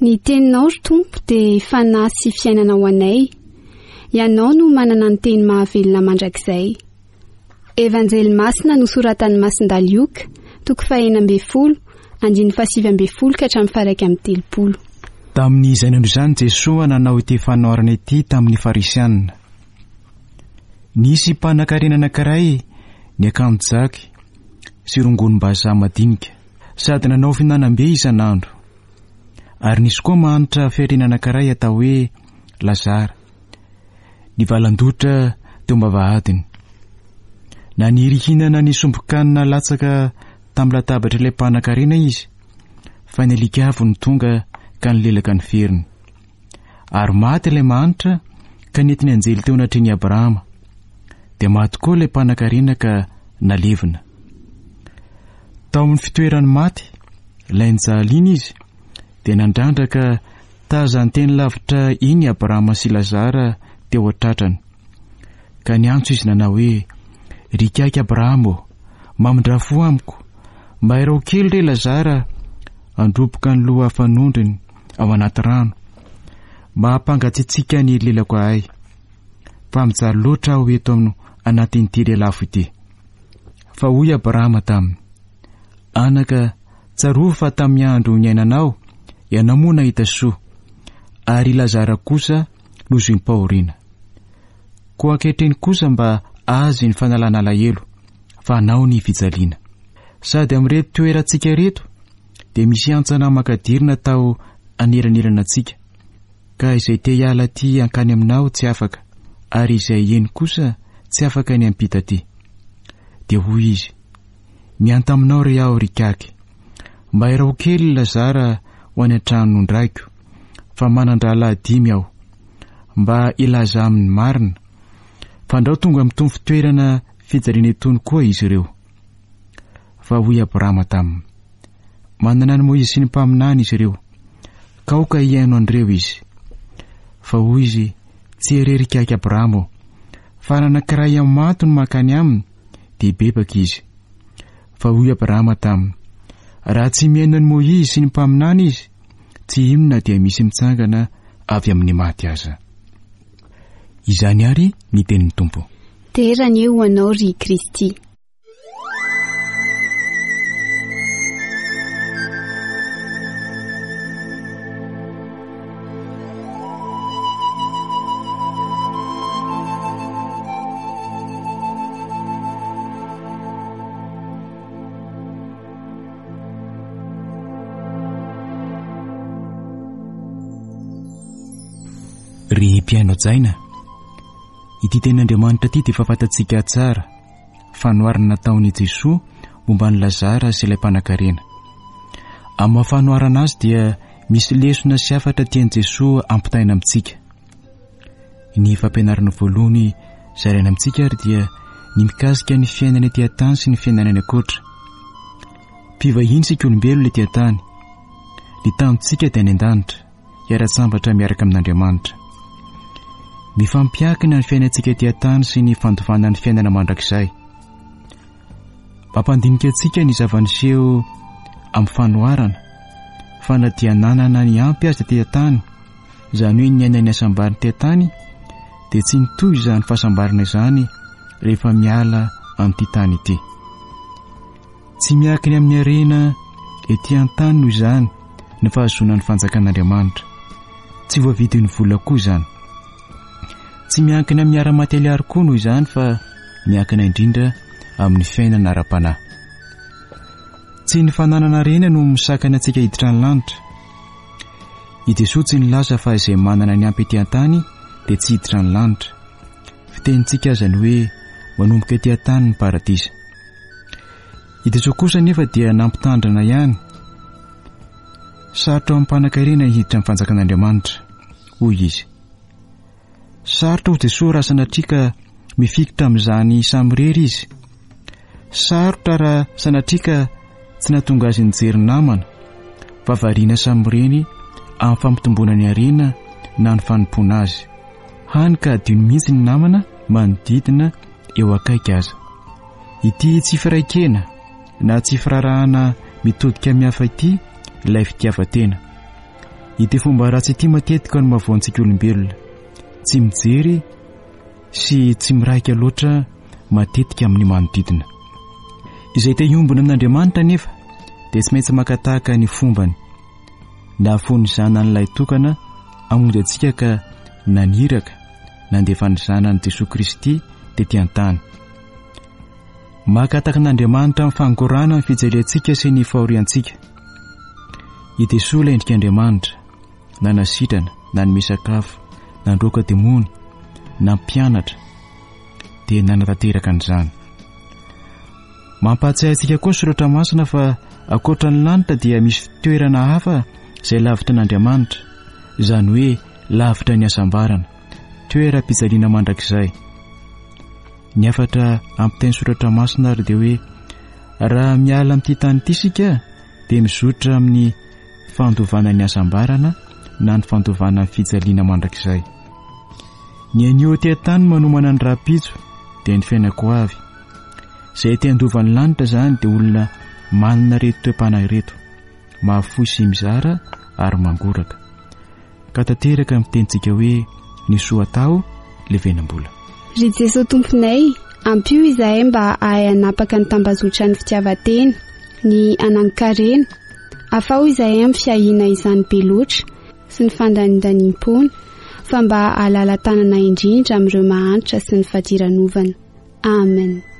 Ny teninao ry Tompo dia fanahy sy fiainana ho anay. Ianao no manana ny teny mahavelona mandrakizay. Evanjely masina no soratan'ny Masindalioka, 4:10, 5:20 ka hatramin'ny 1:30. Tamin'izay andro izany Jesosy nanao ity fanoharana ity tamin'ny farisianina. Nisy mpanan-karena anankiray ny akanjo-jaky sy rongonim-bazaha madinika, sady nanao fihinanam-be isan'andro. Ary nisy koa mahantra fiarina anankiray atao hoe Lazara, ny valan-dotra teo am-bavahadiny. Na nirihinana ny sombokanina latsaka tamin'ny latabatra ilay mpanan-karena izy, fa ny alikavo ny tonga ka nilelaka ny feriny. Ary maty ilay mahantra ka nentiny anjely teo anatriny Abrahama. Dia maty koa ilay mpanan-karena ka nalevina. Tao amin'ny fitoerany maty ilay nijaliny izy, dia nandrandraka taza ny teny lavitra iny Abrahama sy Lazara teo an-tratrany. Ka niantso izy nanao hoe, "Rikaiky Abrahama, mamindrafo amiko, mba irao kely re Lazara androboka ny loha fanondriny ao anaty rano, mba hampangatsiatsika ny lelako ahay, fa mijaly loatra aho eto anatin'ity lelafo ity." Fa hoy Abrahama taminy, "Anaka, tsaroa fa tamin'ny andro niainanao, ianao moa nahita soa, ary Lazara kosa nozoim-pahoriana. Koa ankehitriny kosa mba azy ny fanalana alahelo, fa anao ny fijaliana. Sady amin'reto toerantsika reto, dia misy antsana makadirina tao aneranirana antsika, ka izay te hiala ty ankany aminao tsy afaka, ary izay eny kosa tsy afaka ny ampita ty." Dia hoy izy, "Mianta aminao re aho rikaky, mba irao kely Lazara ho any an-trano nondraiko, fa manandrala 5 aho, mba ilaza amin'ny marina, fa andao tonga mitombo fitoerana fijaliana etony koa izy ireo." Fa hoy Abrahama taminy, "Manana ny Moizy sy ny mpaminany izy ireo, ka aoka hiaino andreo izy." Fa hoy izy, "Tsy erery kaiky Abrahama, fa nanankiray amin'ny maty no makany aminy, dia bebaka izy." Fa hoy Abrahama taminy, "Raha tsy miaino ny Moizy sy ny mpaminany izy, tsy inona dia misy mitsangana avy amin'ny maty aza." Izany ary ny tenin'ny Tompo. Terana eo anao ry Kristy. Ry mpiaino jaina, ity ten'Andriamanitra ity dia fahafantatsika tsara fanoharana nataon'i Jesosy momba ny Lazara sy ilay mpanan-karena. Amin'ny mafanoharana azy dia misy lesona sy hafatra tian'i Jesosy ampitaina amintsika. Ny fampianarana voalohany zaraina amintsika ary dia ny mikasika ny fiainana etỳ an-tany sy ny fiainana any ankoatra. Mpivahiny sika olombelona etỳ an-tany, ny tanjontsika dia any an-danitra, hiara-tsambatra miaraka amin'Andriamanitra. Mifampiankina ny fiainantsika etỳ an-tany sy ny fandovana ny fiainana mandrakizay. Mampandinika antsika ny zava-niseho amin'ny fanoharana, fa na dia nanana ny ampy azy etỳ an-tany, izany hoe ny ainany asambariny etỳ an-tany, dia tsy nitohy izany fahasambarana izany rehefa miala amin'ity tany ity. Tsy miankina amin'ny harena etỳ an-tany noho izany ny fahazonan'ny fanjakan'Andriamanitra. Tsy voavidin'ny vola koa izany. Tsy miankina amin'ny ara-mateliary koa noho izany fa miankina indrindra amin'ny fiainana ara-panahy. Tsy ny fananana harena no misakana antsika hiditra ny lanitra. I Jesosy tsy nilaza fa izay manana ny ampy etỳ an-tany dia tsy hiditra ny lanitra. Fitenintsika azany hoe manomboka etỳ an-tany ny paradisa. I Jesosy kosa nefa dia nampitandrana ihany. Sarotra amin'ny mpanan-karena hiditra amin'ny fanjakan'Andriamanitra. Hoy izy, "Sarotra ho Jesosy raha sanatrika mifikitra amin'izany samirery izy. Sarotra raha sanatrika tsy nahatonga azy nijery namana, fa variana samireny amin'ny fampitomboana ny harena na ny fanompoana azy. Hany ka adino mihitsy ny namana manodidina eo akaiky aza." Ity tsy firaikena na tsy firarahana mitodika mihafa ity ilay fitiavatena, ity fomba ratsy ity matetika no mahavoantsika olombelona, tsy mijery sy tsy miraika loatra matetika amin'ny manodidina. Izay te hiombona amin'Andriamanitra nefa dia tsy maintsy makatahaka ny fombany, nahafony zanan'ilay tokana hamonjy antsika ka naniraka nandefa ny zanany Jesosy Kristy tetỳ an-tany. Makataka n'Andriamanitra amin'ny fangoranana ny fijaliantsika sy ny fahoriantsika. I Jesosy ilay endrik'Andriamanitra, na nasitrana, na nisakafo, na nandroaka demony, na mpianatra, dia nanatanteraka an'izany. Mampahatsiahy antsika koa soratra masina fa ankoatra ny lanitra dia misy toerana hafa izay lavitra n'Andriamanitra, izany hoe lavitra ny hasambarana, toeram-pijaliana mandrakizay. Ny afatra ampiteny soratra masina ary dia hoe raha miala amin'ity tany ity isika dia mizotra amin'ny fandovana ny hasambarana na ny fandovana ny fijaliana mandrakizay. Ny anio ty tany manomana ny rapitso dia ny fiainako avy. Izay te handovan'ny lanitra izany dia olona manana reto toe-panahy reto, mahafoy sy mizara ary mangoraka. Ka tanteraka mitentsika hoe ny soa tao levenam-bola. Ry Jesosy tomponay, ampio izahay mba ahay hanapaka ny tambazotra ny fitiavan-tena, ny anankarena, afao izahay amin'ny fiahiana izany be loatra sy ny fandanindaniam-pony, fa mba halala tanana indrindra amin'ireo mahantra sy ny fadiranovana. Amen.